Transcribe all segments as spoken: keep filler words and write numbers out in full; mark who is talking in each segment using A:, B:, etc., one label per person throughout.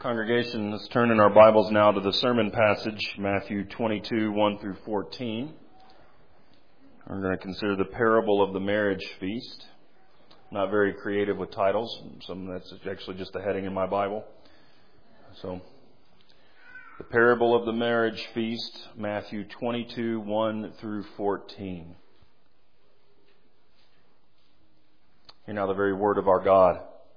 A: Congregation, let's turn in our Bibles now to the sermon passage, Matthew twenty-two, one through fourteen. We're going to consider the parable of the marriage feast. Not very creative with titles. Some that's actually just a heading in my Bible. So, the parable of the marriage feast, Matthew twenty-two, one through fourteen. Hear now the very word of our God.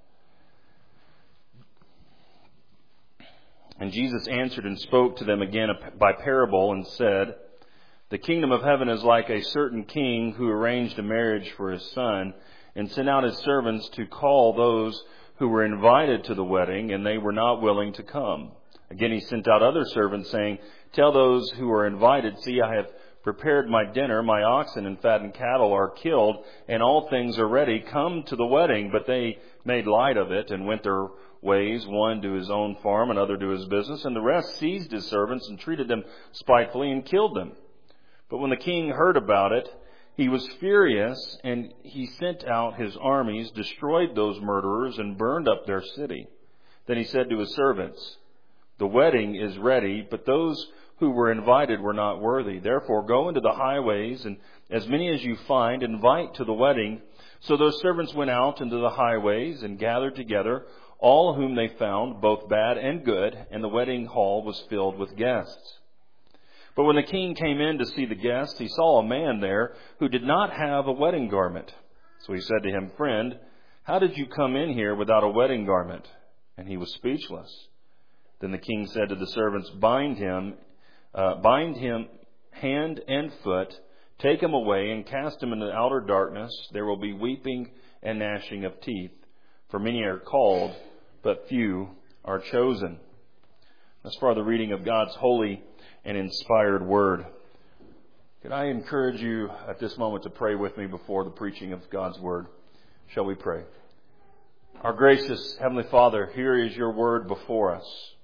A: And Jesus answered and spoke to them again by parable and said, "The kingdom of heaven is like a certain king who arranged a marriage for his son and sent out his servants to call those who were invited to the wedding, and they were not willing to come. Again he sent out other servants, saying, 'Tell those who are invited, see, I have prepared my dinner, my oxen and fattened cattle are killed, and all things are ready. Come to the wedding.' But they made light of it and went their ways, one to his own farm, another to his business, and the rest seized his servants and treated them spitefully and killed them. But when the king heard about it, he was furious, and he sent out his armies, destroyed those murderers, and burned up their city. Then he said to his servants, 'The wedding is ready, but those who were invited were not worthy. Therefore go into the highways, and as many as you find, invite to the wedding.' So those servants went out into the highways and gathered together all whom they found, both bad and good, and the wedding hall was filled with guests. But when the king came in to see the guests, he saw a man there who did not have a wedding garment. So he said to him, 'Friend, how did you come in here without a wedding garment?' And he was speechless. Then the king said to the servants, 'Bind him, uh, bind him hand and foot, take him away and cast him into outer darkness. There will be weeping and gnashing of teeth. For many are called, but few are chosen.'" As far as the reading of God's holy and inspired word. Could I encourage you at this moment to pray with me before the preaching of God's word? Shall we pray? Our gracious Heavenly Father, here is your word before us.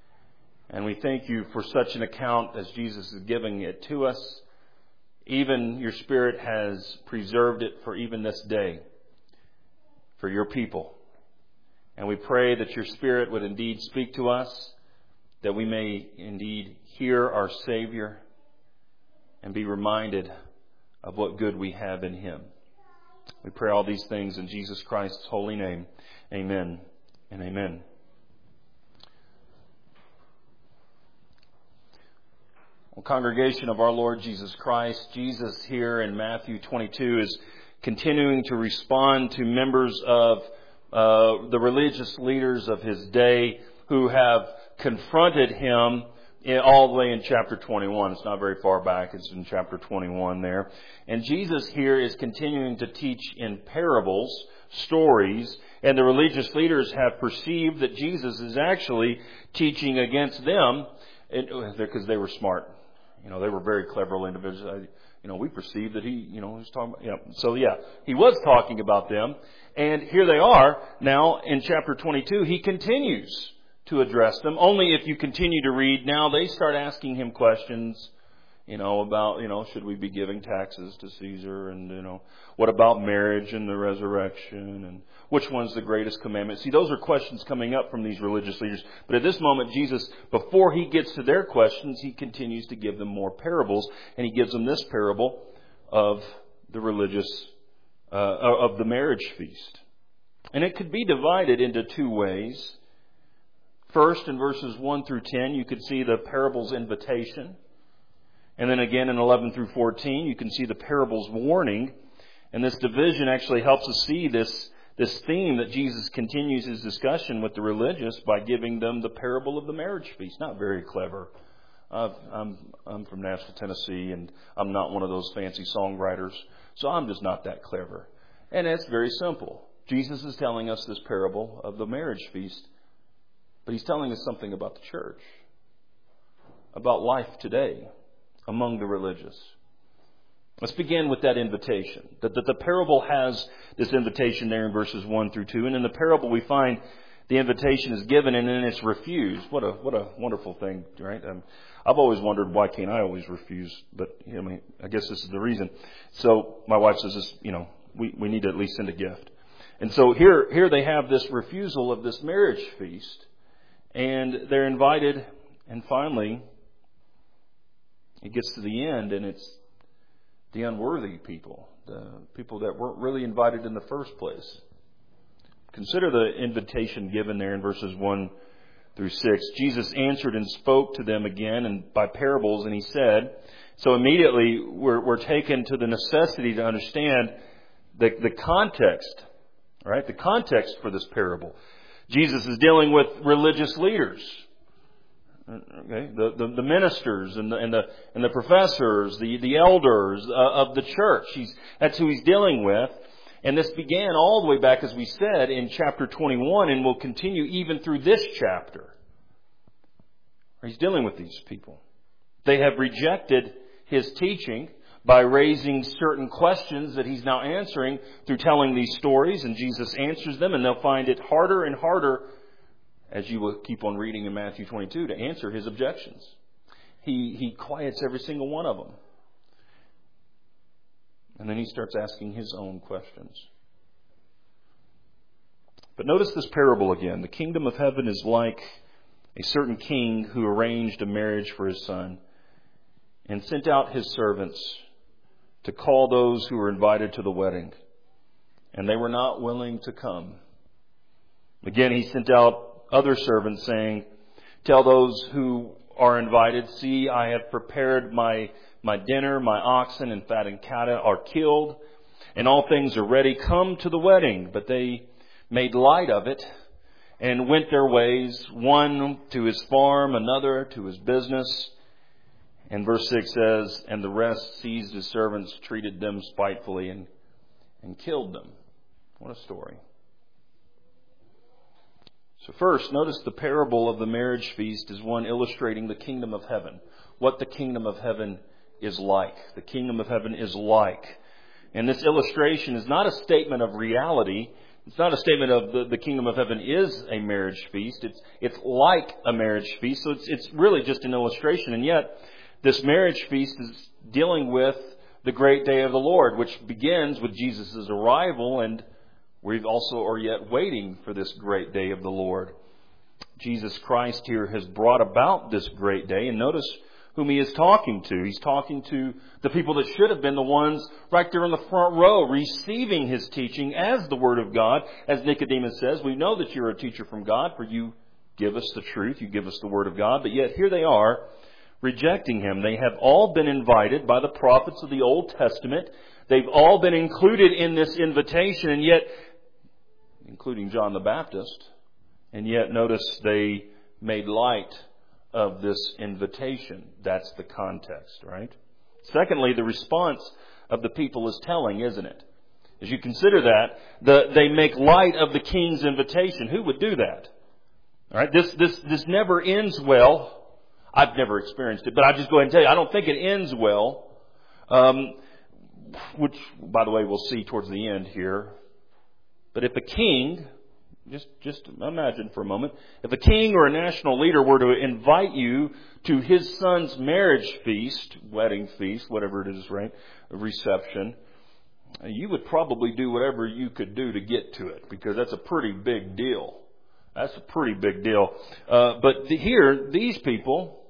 A: And we thank you for such an account as Jesus is giving it to us. Even your Spirit has preserved it for even this day, for your people. And we pray that your Spirit would indeed speak to us, that we may indeed hear our Savior and be reminded of what good we have in Him. We pray all these things in Jesus Christ's holy name. Amen and amen. Well, congregation of our Lord Jesus Christ, Jesus here in Matthew twenty-two is continuing to respond to members of uh, the religious leaders of his day who have confronted him in, all the way in chapter twenty-one. It's not very far back. It's in chapter twenty-one there. And Jesus here is continuing to teach in parables, stories, and the religious leaders have perceived that Jesus is actually teaching against them because they were smart. You know, they were very clever individuals. You know, we perceive that he, you know, he's talking about, yeah. So yeah, he was talking about them. And here they are now in chapter twenty-two. He continues to address them. Only if you continue to read, now they start asking him questions, you know, about, you know, should we be giving taxes to Caesar? And, you know, what about marriage and the resurrection? And which one's the greatest commandment? See, those are questions coming up from these religious leaders. But at this moment, Jesus, before he gets to their questions, he continues to give them more parables. And he gives them this parable of the religious, uh, of the marriage feast. And it could be divided into two ways. First, in verses one through ten, you could see the parable's invitation. And then again in eleven through fourteen, you can see the parable's warning. And this division actually helps us see this, this theme that Jesus continues his discussion with the religious by giving them the parable of the marriage feast. Not very clever. Uh, I'm, I'm from Nashville, Tennessee, and I'm not one of those fancy songwriters. So I'm just not that clever. And it's very simple. Jesus is telling us this parable of the marriage feast. But he's telling us something about the church, about life today among the religious. Let's begin with that invitation. That the, the parable has this invitation there in verses one through two. And in the parable we find the invitation is given and then it's refused. What a what a wonderful thing, right? Um, I've always wondered why can't I always refuse? But I mean, I guess this is the reason. So my wife says this, you know, we, we need to at least send a gift. And so here here they have this refusal of this marriage feast. And they're invited, and finally, it gets to the end, and it's the unworthy people, the people that weren't really invited in the first place. Consider the invitation given there in verses one through six. Jesus answered and spoke to them again and by parables, and he said, so immediately we're, we're taken to the necessity to understand the, the context, right? The context for this parable. Jesus is dealing with religious leaders, okay? The, the, the ministers and the, and the, and the professors, the, the elders uh, of the church. He's, that's who he's dealing with. And this began all the way back, as we said, in chapter twenty-one, and will continue even through this chapter. He's dealing with these people. They have rejected his teaching by raising certain questions that he's now answering through telling these stories, and Jesus answers them, and they'll find it harder and harder, as you will keep on reading in Matthew twenty-two, to answer his objections. He, he quiets every single one of them. And then he starts asking his own questions. But notice this parable again. The kingdom of heaven is like a certain king who arranged a marriage for his son and sent out his servants to call those who were invited to the wedding. And they were not willing to come. Again, he sent out other servants saying, tell those who are invited, see, I have prepared my My dinner, my oxen and fattened cattle are killed, and all things are ready. Come to the wedding. But they made light of it and went their ways, one to his farm, another to his business. And verse six says, and the rest seized his servants, treated them spitefully, and, and killed them. What a story. So first, notice the parable of the marriage feast is one illustrating the kingdom of heaven. What the kingdom of heaven is like. The kingdom of heaven is like. And this illustration is not a statement of reality. It's not a statement of the, the kingdom of heaven is a marriage feast. It's it's like a marriage feast. So it's it's really just an illustration. And yet, this marriage feast is dealing with the great day of the Lord, which begins with Jesus' arrival, and we also are yet waiting for this great day of the Lord. Jesus Christ here has brought about this great day, and notice whom he is talking to. He's talking to the people that should have been the ones right there in the front row receiving his teaching as the Word of God. As Nicodemus says, we know that you're a teacher from God, for you give us the truth, you give us the Word of God. But yet here they are rejecting him. They have all been invited by the prophets of the Old Testament. They've all been included in this invitation, and yet, including John the Baptist, and yet notice they made light of this invitation. That's the context, right? Secondly, the response of the people is telling, isn't it? As you consider that, the, they make light of the king's invitation. Who would do that? All right, this this this never ends well. I've never experienced it, but I'll just go ahead and tell you, I don't think it ends well. Um, which, by the way, we'll see towards the end here. But if a king, just just imagine for a moment, if a king or a national leader were to invite you to his son's marriage feast, wedding feast, whatever it is, right, a reception, you would probably do whatever you could do to get to it, because that's a pretty big deal. That's a pretty big deal. Uh, but the, here, these people,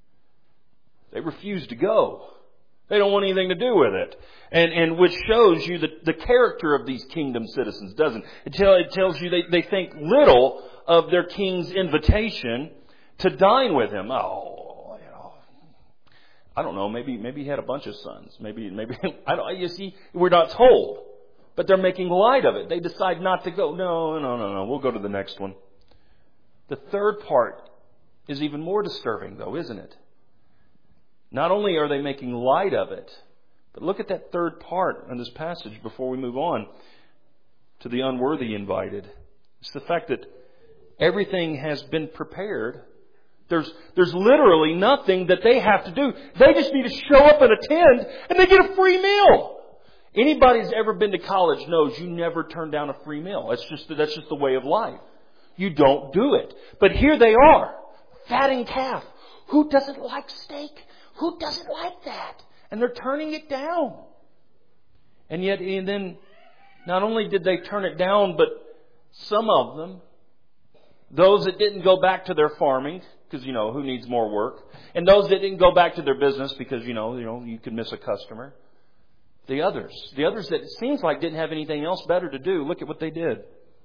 A: they refuse to go. They don't want anything to do with it. And and which shows you the, the character of these kingdom citizens, doesn't it? It, tell, it tells you they, they think little of their king's invitation to dine with him. Oh, you know, I don't know, maybe maybe he had a bunch of sons. Maybe, maybe I don't, you see, we're not told. But they're making light of it. They decide not to go. No, no, no, no, we'll go to the next one. The third part is even more disturbing, though, isn't it? Not only are they making light of it, but look at that third part in this passage before we move on to the unworthy invited. It's the fact that everything has been prepared. There's, there's literally nothing that they have to do. They just need to show up and attend, and they get a free meal. Anybody who's ever been to college knows you never turn down a free meal. That's just, that's just the way of life. You don't do it. But here they are, fatting calf. Who doesn't like steak? Who doesn't like that? And they're turning it down. And yet, and then, not only did they turn it down, but some of them, Those that didn't go back to their farming, because, you know, who needs more work? And those that didn't go back to their business because, you know, you know, you could miss a customer. The others, the others that it seems like didn't have anything else better to do, look at what they did.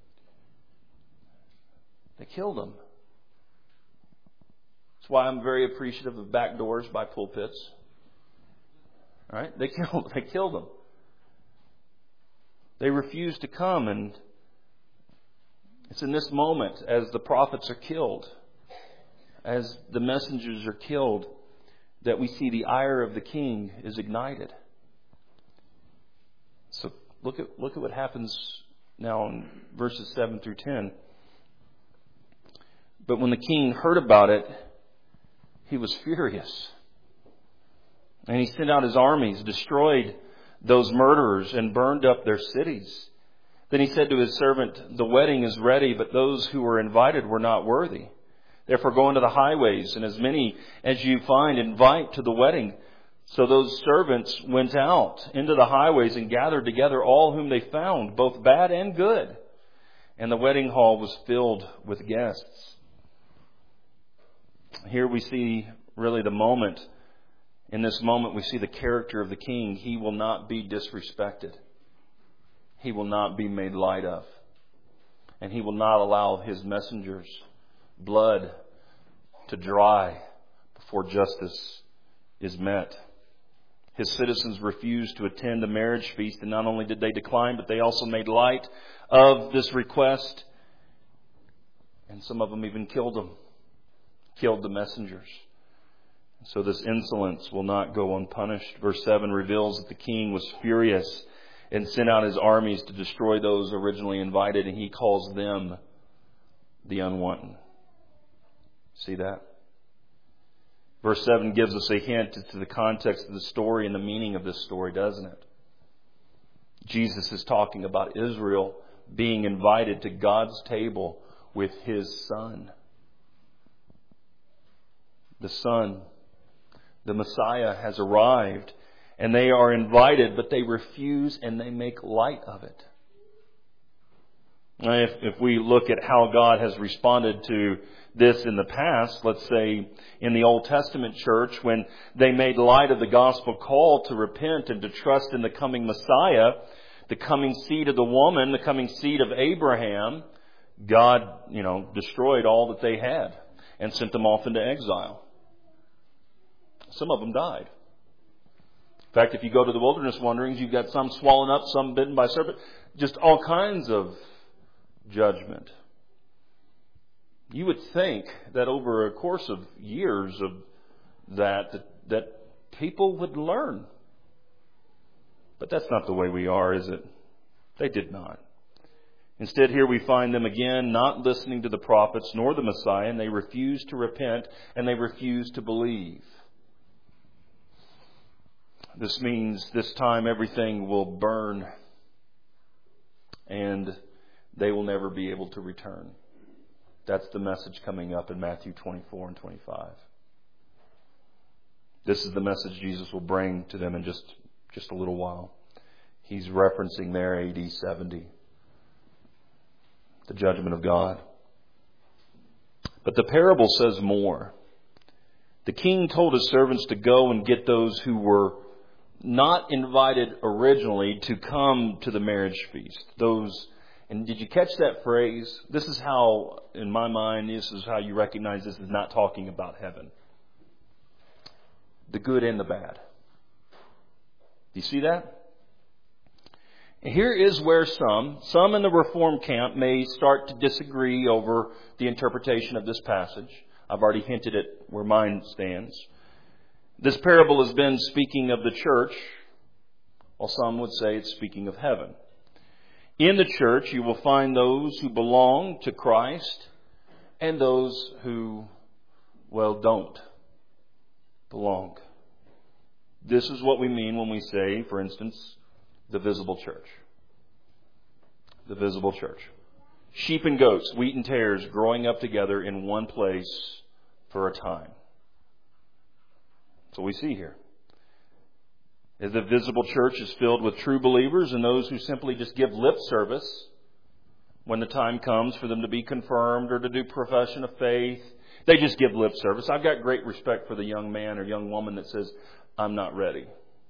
A: They killed them. That's why I'm very appreciative of back doors by pulpits. All right? They killed, they killed them. They refused to come, and it's in this moment as the prophets are killed, as the messengers are killed, that we see the ire of the king is ignited. So look at look at what happens now in verses seven through ten. But when the king heard about it, he was furious. And he sent out his armies, destroyed those murderers, and burned up their cities. Then he said to his servant, "The wedding is ready, but those who were invited were not worthy. Therefore go into the highways, and as many as you find, invite to the wedding." So those servants went out into the highways and gathered together all whom they found, both bad and good. And the wedding hall was filled with guests. Here we see really the moment. In this moment we see the character of the king. He will not be disrespected. He will not be made light of. And he will not allow his messengers' blood to dry before justice is met. His citizens refused to attend the marriage feast, and not only did they decline, but they also made light of this request. And some of them even killed them, killed the messengers. So this insolence will not go unpunished. Verse seven reveals that the king was furious and sent out his armies to destroy those originally invited, and he calls them the unwanted. See that? Verse seven gives us a hint to the context of the story and the meaning of this story, doesn't it? Jesus is talking about Israel being invited to God's table with His Son. The Son, the Messiah, has arrived, and they are invited, but they refuse and they make light of it. If, if we look at how God has responded to this in the past, let's say in the Old Testament church, when they made light of the gospel call to repent and to trust in the coming Messiah, the coming seed of the woman, the coming seed of Abraham, God, you know, destroyed all that they had and sent them off into exile. Some of them died. In fact, if you go to the wilderness wanderings, you've got some swallowed up, some bitten by serpent, just all kinds of judgment. You would think that over a course of years of that, that, that people would learn. But that's not the way we are, is it? They did not. Instead, here we find them again not listening to the prophets nor the Messiah, and they refuse to repent and they refuse to believe. This means this time everything will burn and they will never be able to return. That's the message coming up in Matthew twenty-four and twenty-five. This is the message Jesus will bring to them in just, just a little while. He's referencing there A D seventy. The judgment of God. But the parable says more. The king told his servants to go and get those who were not invited originally to come to the marriage feast. Those, and did you catch that phrase? This is how, in my mind, this is how you recognize this is not talking about heaven. The good and the bad. Do you see that? Here is where some, some in the Reform camp may start to disagree over the interpretation of this passage. I've already hinted at where mine stands. This parable has been speaking of the church, while some would say it's speaking of heaven. In the church, you will find those who belong to Christ and those who, well, don't belong. This is what we mean when we say, for instance, the visible church. The visible church. Sheep and goats, wheat and tares, growing up together in one place for a time. That's what we see here. Is the visible church is filled with true believers and those who simply just give lip service when the time comes for them to be confirmed or to do profession of faith, they just give lip service. I've got great respect for the young man or young woman that says, I'm not ready.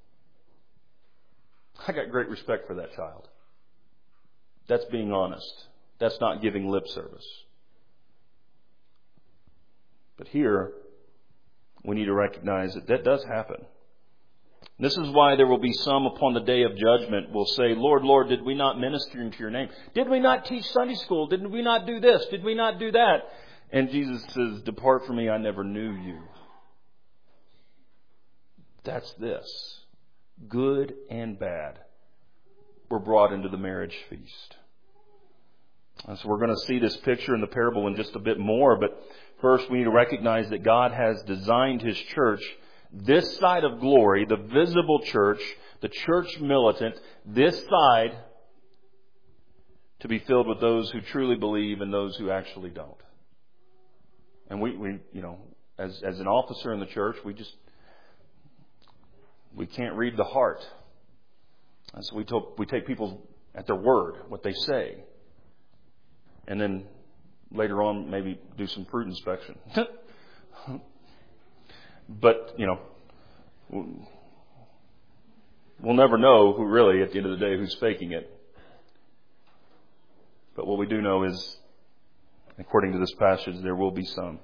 A: I got great respect for that child. That's being honest. That's not giving lip service. But here, we need to recognize that that does happen. This is why there will be some upon the day of judgment will say, Lord, Lord, did we not minister into your name? Did we not teach Sunday school? Did we not do this? Did we not do that? And Jesus says, depart from me, I never knew you. That's this. Good and bad were brought into the marriage feast. And so we're going to see this picture in the parable in just a bit more. But first we need to recognize that God has designed His church, this side of glory, the visible church, the church militant, this side, to be filled with those who truly believe and those who actually don't. And we, we you know, as, as an officer in the church, we just, we can't read the heart. And so we, told, we take people at their word, what they say. And then later on, maybe do some fruit inspection. But, you know, we'll never know who really, at the end of the day, who's faking it. But what we do know is, according to this passage, there will be some.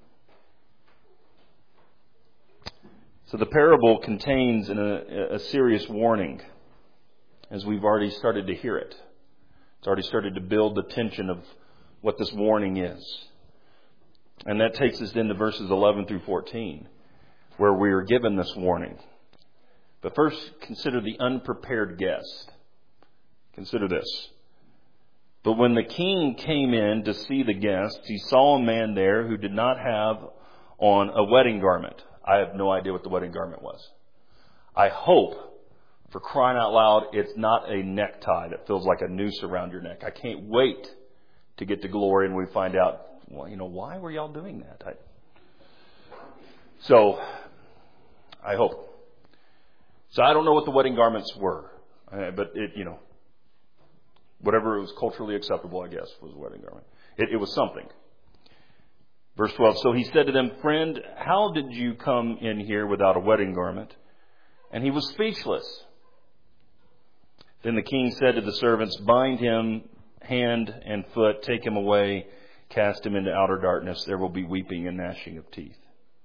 A: So the parable contains an, a, a serious warning, as we've already started to hear it. It's already started to build the tension of what this warning is. And that takes us into verses eleven through fourteen, where we are given this warning. But first, consider the unprepared guest. Consider this. But when the king came in to see the guests, he saw a man there who did not have on a wedding garment. I have no idea what the wedding garment was. I hope, for crying out loud, it's not a necktie that feels like a noose around your neck. I can't wait to get to glory and we find out, well, you know, why were y'all doing that? I, so, I hope. So I don't know what the wedding garments were, uh, but it, you know, whatever was culturally acceptable, I guess, was a wedding garment. It, it was something. Verse twelve, so he said to them, friend, how did you come in here without a wedding garment? And he was speechless. Then the king said to the servants, bind him hand and foot, take him away, cast him into outer darkness. There will be weeping and gnashing of teeth.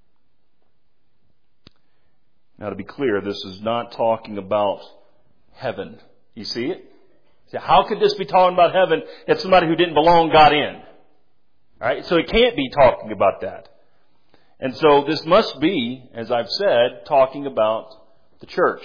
A: Now, to be clear, this is not talking about heaven. You see it? So how could this be talking about heaven if somebody who didn't belong got in? All right, so it can't be talking about that. And so this must be, as I've said, talking about the church.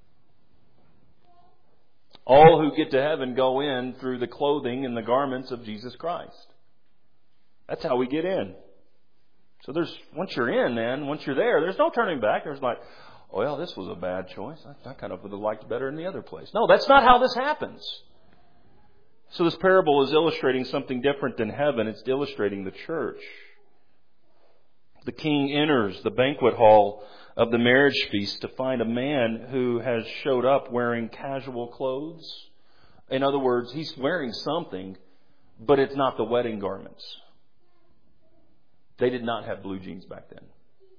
A: All who get to heaven go in through the clothing and the garments of Jesus Christ. That's how we get in. So there's, once you're in then, once you're there, there's no turning back. There's like, oh, well, this was a bad choice. I, I kind of would have liked better in the other place. No, that's not how this happens. So this parable is illustrating something different than heaven. It's illustrating the church. The king enters the banquet hall of the marriage feast to find a man who has showed up wearing casual clothes. In other words, he's wearing something, but it's not the wedding garments. They did not have blue jeans back then.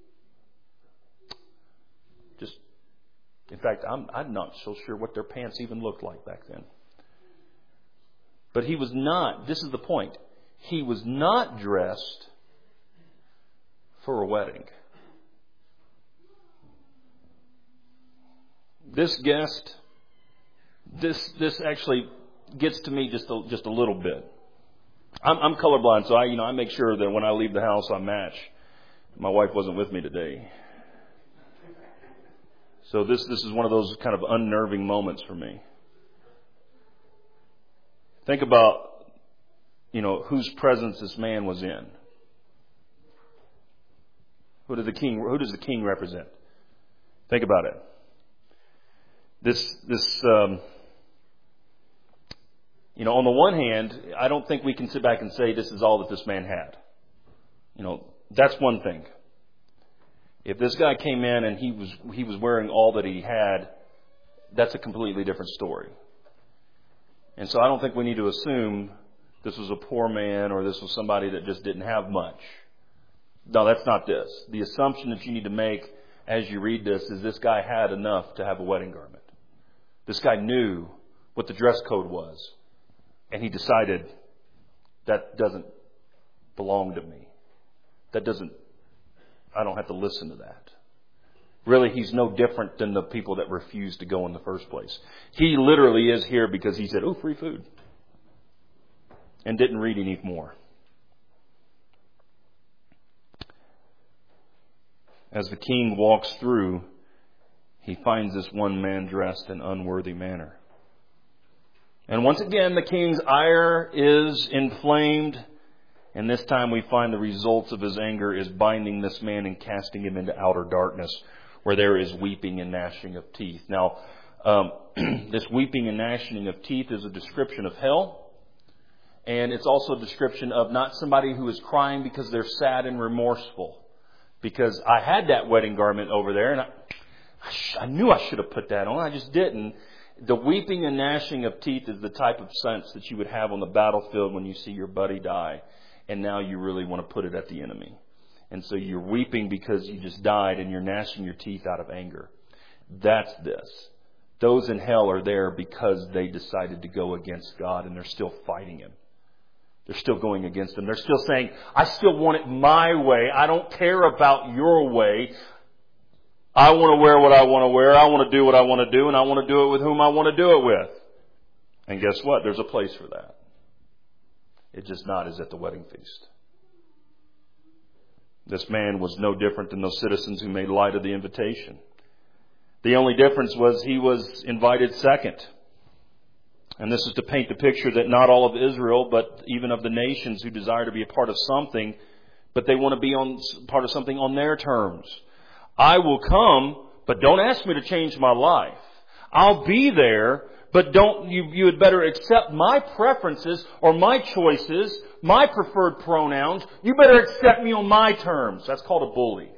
A: Just, in fact, I'm, I'm not so sure what their pants even looked like back then. But he was not, this is the point, he was not dressed for a wedding. This guest, this this actually gets to me just a, just a little bit. I'm, I'm colorblind, so I you know I make sure that when I leave the house I match. My wife wasn't with me today, so this this is one of those kind of unnerving moments for me. Think about, you know, whose presence this man was in. Who did the king? Who does the king represent? Think about it. This, this, um, you know, on the one hand, I don't think we can sit back and say this is all that this man had. You know, that's one thing. If this guy came in and he was he was wearing all that he had, that's a completely different story. And so I don't think we need to assume this was a poor man, or this was somebody that just didn't have much. No, that's not this. The assumption that you need to make as you read this is this guy had enough to have a wedding garment. This guy knew what the dress code was. And he decided, that doesn't belong to me. That doesn't, I don't have to listen to that. Really, he's no different than the people that refused to go in the first place. He literally is here because he said, oh, free food. And didn't read any more. As the king walks through, he finds this one man dressed in unworthy manner. And once again, the king's ire is inflamed. And this time we find the results of his anger is binding this man and casting him into outer darkness, where there is weeping and gnashing of teeth. Now, um, this weeping and gnashing of teeth is a description of hell. And it's also a description of not somebody who is crying because they're sad and remorseful. Because I had that wedding garment over there, and I, I, sh- I knew I should have put that on. I just didn't. The weeping and gnashing of teeth is the type of sense that you would have on the battlefield when you see your buddy die, and now you really want to put it at the enemy. And so you're weeping because you just died, and you're gnashing your teeth out of anger. That's this. Those in hell are there because they decided to go against God, and they're still fighting Him. They're still going against Him. They're still saying, I still want it my way. I don't care about your way. I want to wear what I want to wear. I want to do what I want to do. And I want to do it with whom I want to do it with. And guess what? There's a place for that. It's just not as at the wedding feast. This man was no different than those citizens who made light of the invitation. The only difference was he was invited second. And this is to paint the picture that not all of Israel, but even of the nations who desire to be a part of something, but they want to be on part of something on their terms. I will come, but don't ask me to change my life. I'll be there, but don't you, you had better accept my preferences or my choices, my preferred pronouns. You better accept me on my terms. That's called a bully.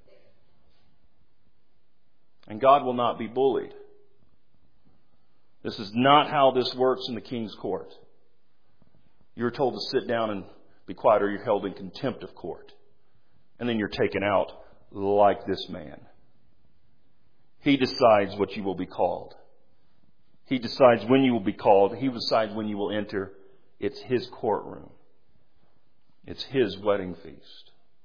A: And God will not be bullied. This is not how this works in the king's court. You're told to sit down and be quiet, or you're held in contempt of court. And then you're taken out like this man. He decides what you will be called. He decides when you will be called. He decides when you will enter. It's his courtroom. It's his wedding feast.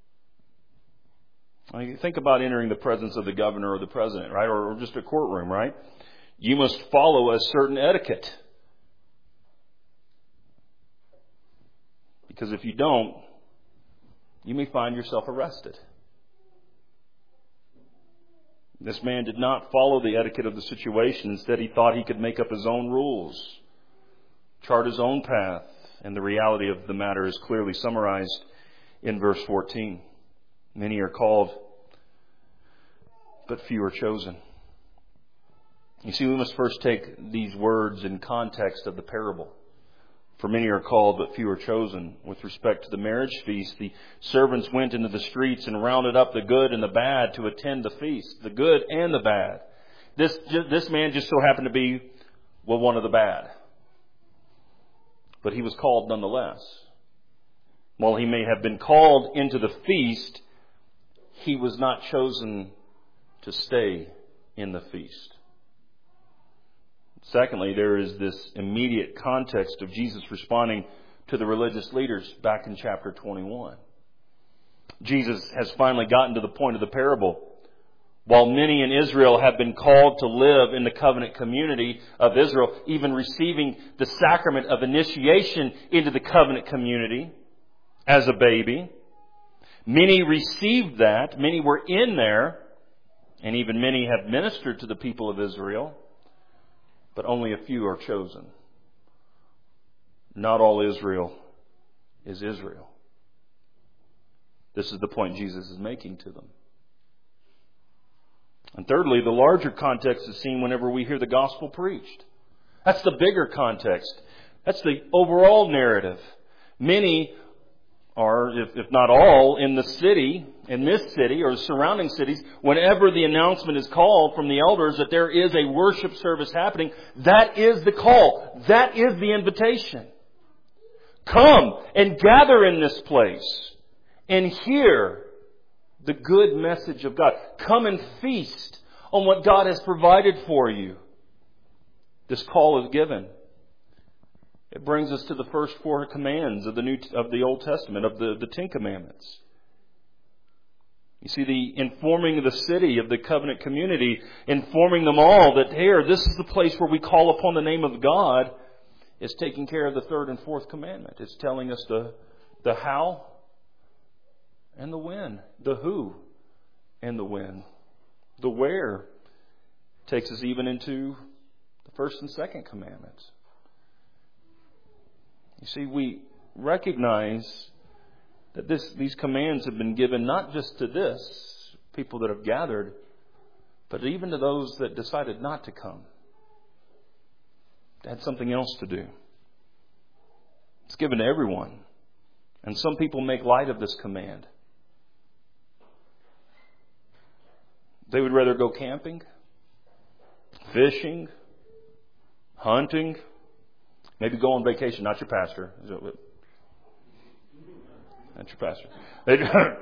A: Now, you think about entering the presence of the governor or the president, right? Or, or just a courtroom, right? You must follow a certain etiquette. Because if you don't, you may find yourself arrested. This man did not follow the etiquette of the situation. Instead, he thought he could make up his own rules, chart his own path. And the reality of the matter is clearly summarized in verse fourteen. Many are called, but few are chosen. You see, we must first take these words in context of the parable. For many are called, but few are chosen. With respect to the marriage feast, the servants went into the streets and rounded up the good and the bad to attend the feast. The good and the bad. This, this man just so happened to be, well, one of the bad. But he was called nonetheless. While he may have been called into the feast, he was not chosen to stay in the feast. Secondly, there is this immediate context of Jesus responding to the religious leaders back in chapter twenty-one. Jesus has finally gotten to the point of the parable. While many in Israel have been called to live in the covenant community of Israel, even receiving the sacrament of initiation into the covenant community as a baby, many received that, many were in there, and even many have ministered to the people of Israel. But only a few are chosen. Not all Israel is Israel. This is the point Jesus is making to them. And thirdly, the larger context is seen whenever we hear the gospel preached. That's the bigger context. That's the overall narrative. Many are, if, if not all, in the city, in this city or the surrounding cities, whenever the announcement is called from the elders that there is a worship service happening, that is the call. That is the invitation. Come and gather in this place and hear the good message of God. Come and feast on what God has provided for you. This call is given. It brings us to the first four commands of the New of the Old Testament, of the, the Ten Commandments. You see, the informing the city of the covenant community, informing them all that here, this is the place where we call upon the name of God, is taking care of the third and fourth commandment. It's telling us the, the how and the when, the who and the when. The where takes us even into the first and second commandments. You see, we recognize that this, these commands have been given not just to this, people that have gathered, but even to those that decided not to come. They had something else to do. It's given to everyone. And some people make light of this command. They would rather go camping, fishing, hunting, maybe go on vacation. Not your pastor. Not your pastor. They,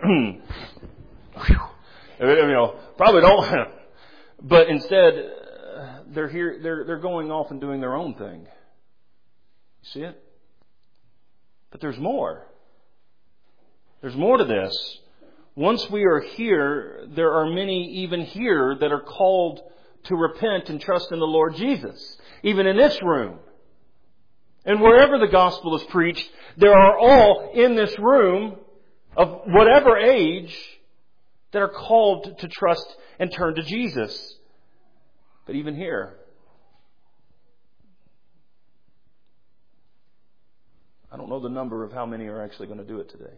A: you know, probably don't. But instead, they're here. They're they're going off and doing their own thing. You see it? But there's more. There's more to this. Once we are here, there are many even here that are called to repent and trust in the Lord Jesus. Even in this room. And wherever the gospel is preached, there are all in this room of whatever age that are called to trust and turn to Jesus. But even here, I don't know the number of how many are actually going to do it today.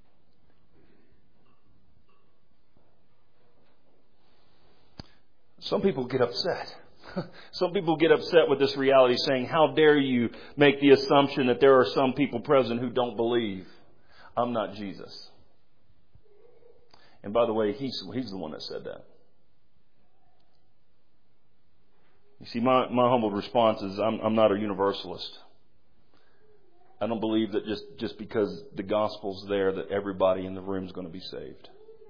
A: Some people get upset. Some people get upset with this reality, saying, how dare you make the assumption that there are some people present who don't believe? I'm not Jesus. And by the way, he's, he's the one that said that. You see, my, my humble response is I'm, I'm not a universalist. I don't believe that just, just because the gospel's there that everybody in the room is going to be saved.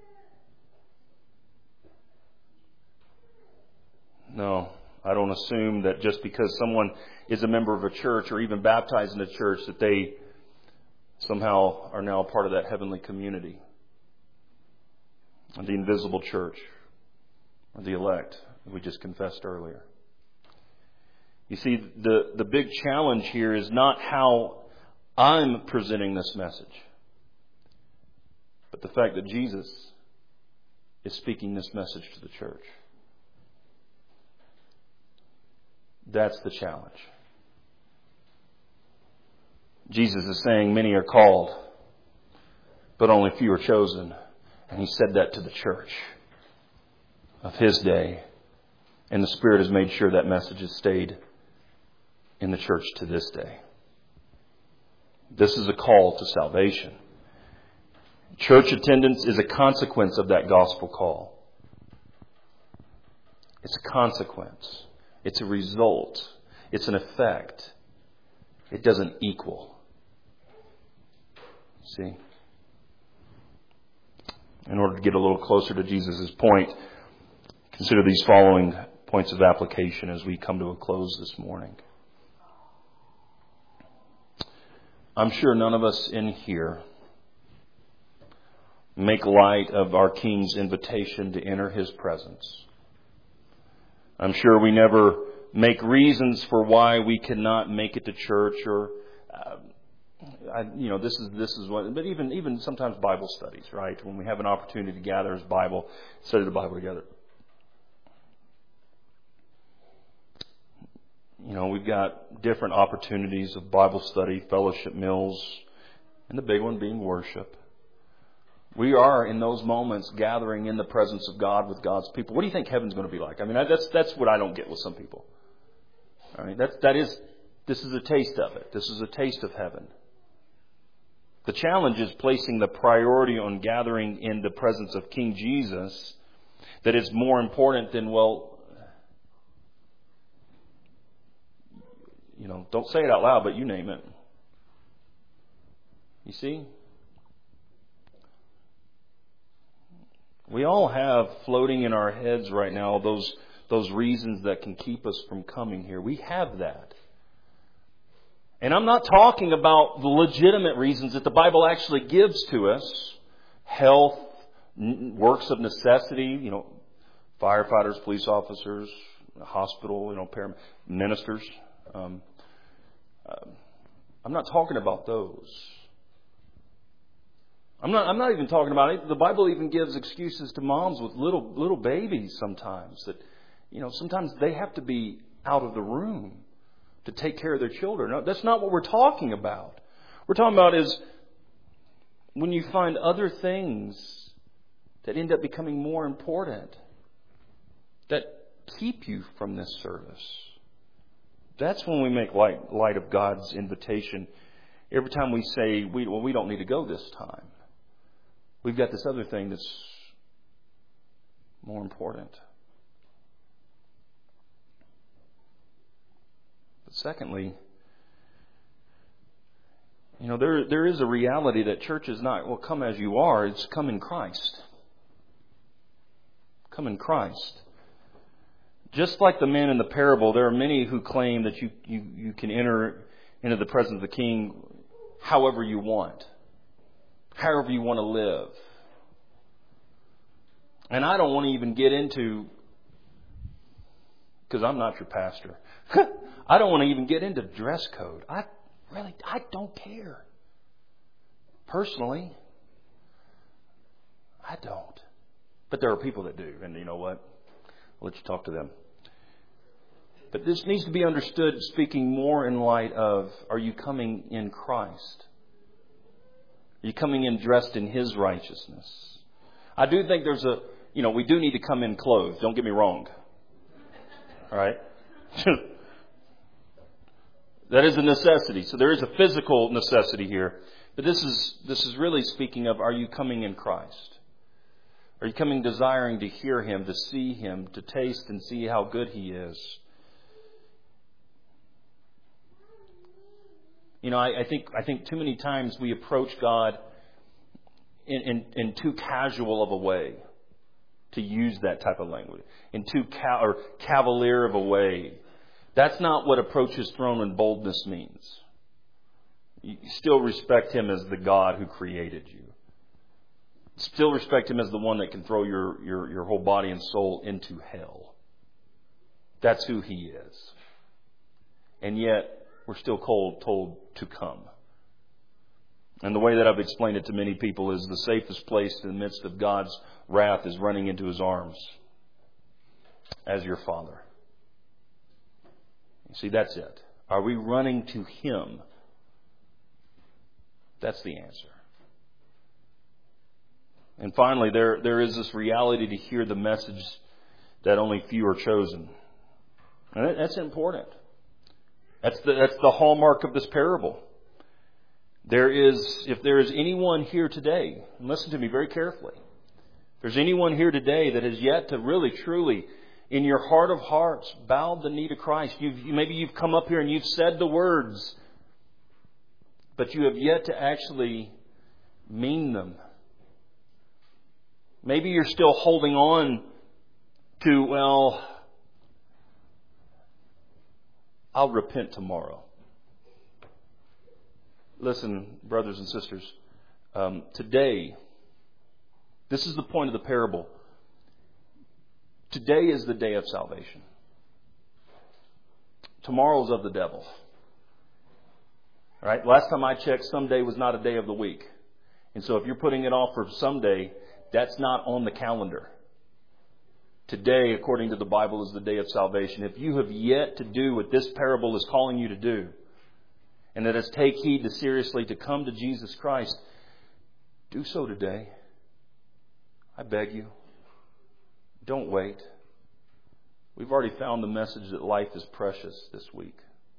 A: No, I don't assume that just because someone is a member of a church or even baptized in a church that they somehow are now a part of that heavenly community. The invisible church, or the elect, we just confessed earlier. You see, the, the big challenge here is not how I'm presenting this message, but the fact that Jesus is speaking this message to the church. That's the challenge. Jesus is saying many are called, but only few are chosen. And He said that to the church of His day. And the Spirit has made sure that message has stayed in the church to this day. This is a call to salvation. Church attendance is a consequence of that gospel call. It's a consequence. It's a result. It's an effect. It doesn't equal. See? In order to get a little closer to Jesus' point, consider these following points of application as we come to a close this morning. I'm sure none of us in here make light of our King's invitation to enter His presence. I'm sure we never make reasons for why we cannot make it to church, or, uh, I, you know, this is this is what. But even even sometimes Bible studies, right? When we have an opportunity to gather as Bible, study the Bible together. You know, we've got different opportunities of Bible study, fellowship meals, and the big one being worship. We are, in those moments, gathering in the presence of God with God's people. What do you think heaven's going to be like? I mean, that's that's what I don't get with some people. All right, that that is, this is a taste of it. This is a taste of heaven. The challenge is placing the priority on gathering in the presence of King Jesus. That is more important than, well, you know, don't say it out loud, but you name it. You see? We all have floating in our heads right now those, those reasons that can keep us from coming here. We have that. And I'm not talking about the legitimate reasons that the Bible actually gives to us. Health, works of necessity, you know, firefighters, police officers, hospital, you know, param- ministers. Um, uh, I'm not talking about those. I'm not. I'm not even talking about it. The Bible even gives excuses to moms with little little babies sometimes that, you know, sometimes they have to be out of the room to take care of their children. No, that's not what we're talking about. We're talking about is when you find other things that end up becoming more important that keep you from this service. That's when we make light, light of God's invitation. Every time we say, we, well, we don't need to go this time. We've got this other thing that's more important. But secondly, you know, there there is a reality that church is not, well, come as you are. It's come in Christ. Come in Christ. Just like the men in the parable, there are many who claim that you, you, you can enter into the presence of the King however you want. However you want to live. And I don't want to even get into, because I'm not your pastor, I don't want to even get into dress code. I really, I don't care. Personally, I don't. But there are people that do. And you know what? I'll let you talk to them. But this needs to be understood speaking more in light of, are you coming in Christ? Are you coming in dressed in His righteousness? I do think there's a, you know, we do need to come in clothed. Don't get me wrong. All right? That is a necessity. So there is a physical necessity here. But this is this is really speaking of, are you coming in Christ? Are you coming desiring to hear Him, to see Him, to taste and see how good He is? You know, I, I think I think too many times we approach God in, in, in too casual of a way, to use that type of language, in too ca- or cavalier of a way. That's not what approach His throne in boldness means. You still respect Him as the God who created you. Still respect Him as the one that can throw your, your, your whole body and soul into hell. That's who He is. And yet, we're still told, told to come. And the way that I've explained it to many people is the safest place in the midst of God's wrath is running into His arms as your Father. You see, that's it. Are we running to Him? That's the answer. And finally, there there is this reality to hear the message that only few are chosen. And that's important. That's the that's the hallmark of this parable. There is, if there is anyone here today, and listen to me very carefully, if there's anyone here today that has yet to really, truly, in your heart of hearts, bowed the knee to Christ, you've, maybe you've come up here and you've said the words, but you have yet to actually mean them. Maybe you're still holding on to, well, I'll repent tomorrow. Listen, brothers and sisters, um, today, this is the point of the parable. Today is the day of salvation. Tomorrow's of the devil. All right? Last time I checked, someday was not a day of the week. And so if you're putting it off for someday, that's not on the calendar. Today, according to the Bible, is the day of salvation. If you have yet to do what this parable is calling you to do, and that is take heed to seriously to come to Jesus Christ, do so today. I beg you. Don't wait. We've already found the message that life is precious this week.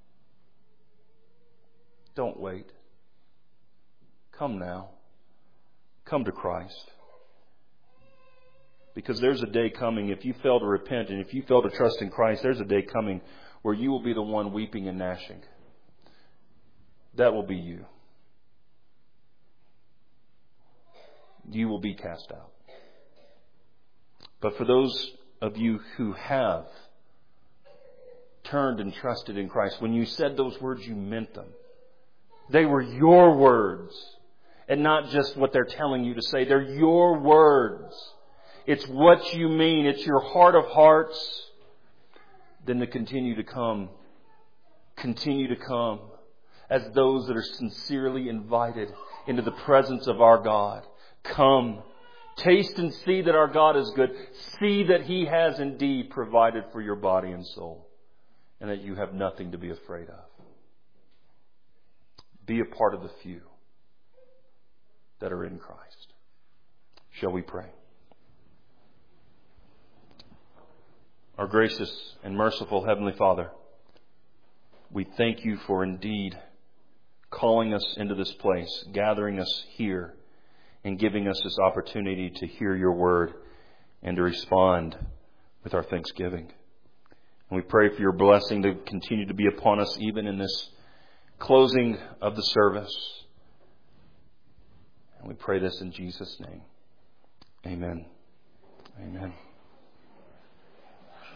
A: Don't wait. Come now. Come to Christ. Because there's a day coming, if you fail to repent and if you fail to trust in Christ, there's a day coming where you will be the one weeping and gnashing. That will be you. you will be cast out. But for those of you who have turned and trusted in Christ, when you said those words, you meant them. They were your words and not just what they're telling you to say. They're your words. It's what you mean. It's your heart of hearts. Then to continue to come, continue to come as those that are sincerely invited into the presence of our God. Come, taste and see that our God is good. See that He has indeed provided for your body and soul, and that you have nothing to be afraid of. Be a part of the few that are in Christ. Shall we pray? Our gracious and merciful Heavenly Father, we thank You for indeed calling us into this place, gathering us here, and giving us this opportunity to hear Your word and to respond with our thanksgiving. And we pray for Your blessing to continue to be upon us even in this closing of the service. And we pray this in Jesus' name. Amen. Amen.